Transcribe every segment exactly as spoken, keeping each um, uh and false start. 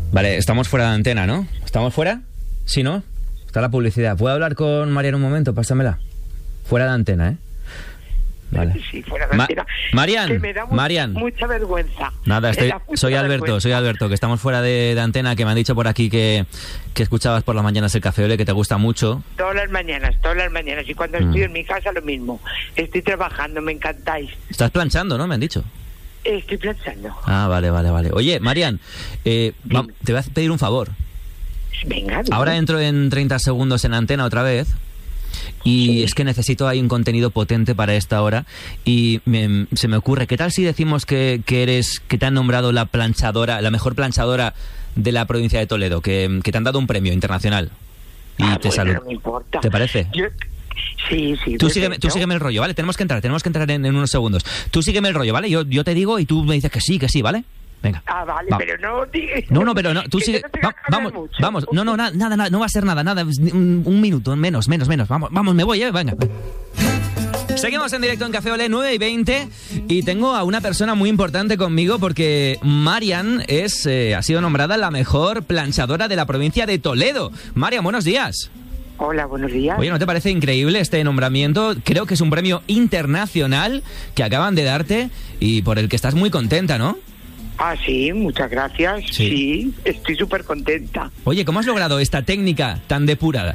Vale, estamos fuera de antena, ¿no? ¿Estamos fuera? ¿Sí, no? Está la publicidad. ¿Puedo hablar con Marian un momento? Pásamela. Fuera de antena, ¿eh? Vale. Sí, fuera de Ma- antena. Marian, Que me da mu- Marian. mucha vergüenza. Nada, estoy, Me da mucha soy Alberto, vergüenza. soy Alberto, que estamos fuera de, de antena, que me han dicho por aquí que, que escuchabas por las mañanas el Café Ole, que te gusta mucho. Todas las mañanas, todas las mañanas. Y cuando Mm. estoy en mi casa, lo mismo. Estoy trabajando, me encantáis. Estás planchando, ¿no? Me han dicho. Estoy planchando. Ah, vale, vale, vale. Oye, Marian, eh, va- te voy a pedir un favor. Venga, dime. Ahora entro en treinta segundos en antena otra vez. Y Sí. es que necesito ahí un contenido potente para esta hora. Y me- se me ocurre, ¿qué tal si decimos que, que eres, que te han nombrado la planchadora, la mejor planchadora de la provincia de Toledo, que, que te han dado un premio internacional? Y Ah, te bueno, saludo. no me importa. ¿Te parece? Yo- Sí, sí. Tú sígueme, perfecto. tú sígueme el rollo, ¿vale? Tenemos que entrar, tenemos que entrar en, en unos segundos. Tú sígueme el rollo, ¿vale? Yo, yo te digo y tú me dices que sí, que sí, ¿vale? Venga. Ah, vale, Va. pero no... digas- No, no, pero no, tú que sigue. no tengas va- que hablar vamos, mucho. vamos. No, no, na- nada, nada, no va a ser nada, nada. Un, un minuto, menos, menos, menos. Vamos, vamos, me voy, ¿eh? Venga. Seguimos en directo en Café Olé, nueve y veinte, y tengo a una persona muy importante conmigo porque Marian es, eh, ha sido nombrada la mejor planchadora de la provincia de Toledo. Marian, buenos días. Hola, buenos días. Oye, ¿no te parece increíble este nombramiento? Creo que es un premio internacional que acaban de darte y por el que estás muy contenta, ¿no? Ah, sí, muchas gracias. Sí. Sí, estoy súper contenta. Oye, ¿cómo has logrado esta técnica tan depurada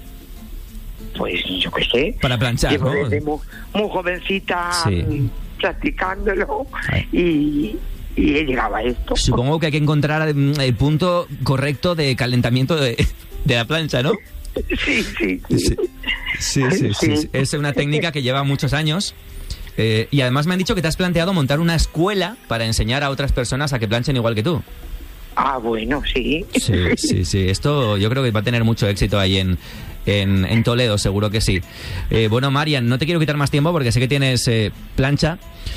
Pues yo qué sé. para planchar, Llevo no? desde muy, muy jovencita Sí. mm, practicándolo Ay. y, y he llegado a esto. Supongo que hay que encontrar mm, el punto correcto de calentamiento de, de la plancha, ¿no? Sí, sí, sí. Sí. Sí, sí, sí, sí. Es una técnica que lleva muchos años. Eh, y además me han dicho que te has planteado montar una escuela para enseñar a otras personas a que planchen igual que tú. Ah, bueno, sí. Sí, sí, sí. Esto yo creo que va a tener mucho éxito ahí en, en, en Toledo, seguro que sí. Eh, bueno, Marian, no te quiero quitar más tiempo porque sé que tienes eh, plancha.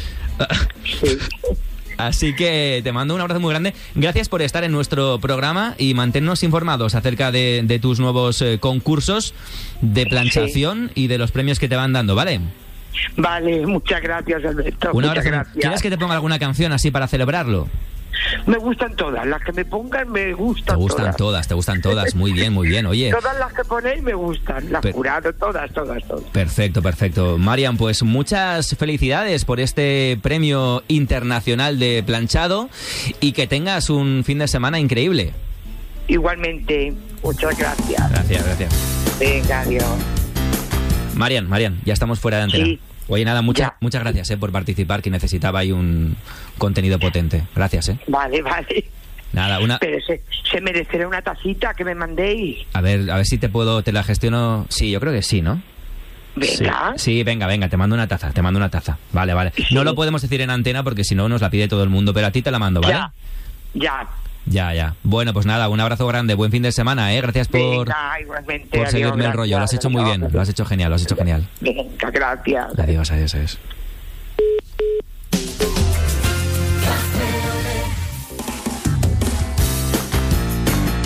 Sí. Así que te mando un abrazo muy grande. Gracias por estar en nuestro programa y manténnos informados acerca de, de tus nuevos eh, concursos de planchación y de los premios que te van dando, ¿vale? Vale, muchas gracias, Alberto. Un muchas abrazo. gracias. ¿Quieres que te ponga alguna canción así para celebrarlo? Me gustan todas, las que me pongan me gustan Te gustan todas. todas, te gustan todas. Muy bien, muy bien. Oye, Todas las que ponéis me gustan, las Per- jurado, todas, todas, todas. perfecto, perfecto. Marian, pues muchas felicidades por este premio internacional de planchado y que tengas un fin de semana increíble. Igualmente, muchas gracias. Gracias, gracias. Venga, adiós. Marian, Marian, ya estamos fuera de antena. Sí. Oye, nada, muchas Ya. muchas gracias eh, por participar, que necesitaba ahí un contenido potente. Gracias, ¿eh? Vale, vale. Nada, una... Pero se, se merecerá una tacita que me mandéis. A ver, a ver si te puedo, te la gestiono... Sí, yo creo que sí, ¿no? Venga. Sí, sí, venga, venga, te mando una taza, te mando una taza. Vale, vale. Sí. No lo podemos decir en antena porque si no nos la pide todo el mundo, pero a ti te la mando, ¿vale? Ya, ya. Ya, ya. Bueno, pues nada, un abrazo grande, buen fin de semana, ¿eh? Gracias por, Venga, igualmente. por adiós, seguirme el rollo. Lo has gracias, hecho muy bien, adiós. lo has hecho genial, lo has hecho genial. Venga, gracias. Adiós, adiós, adiós.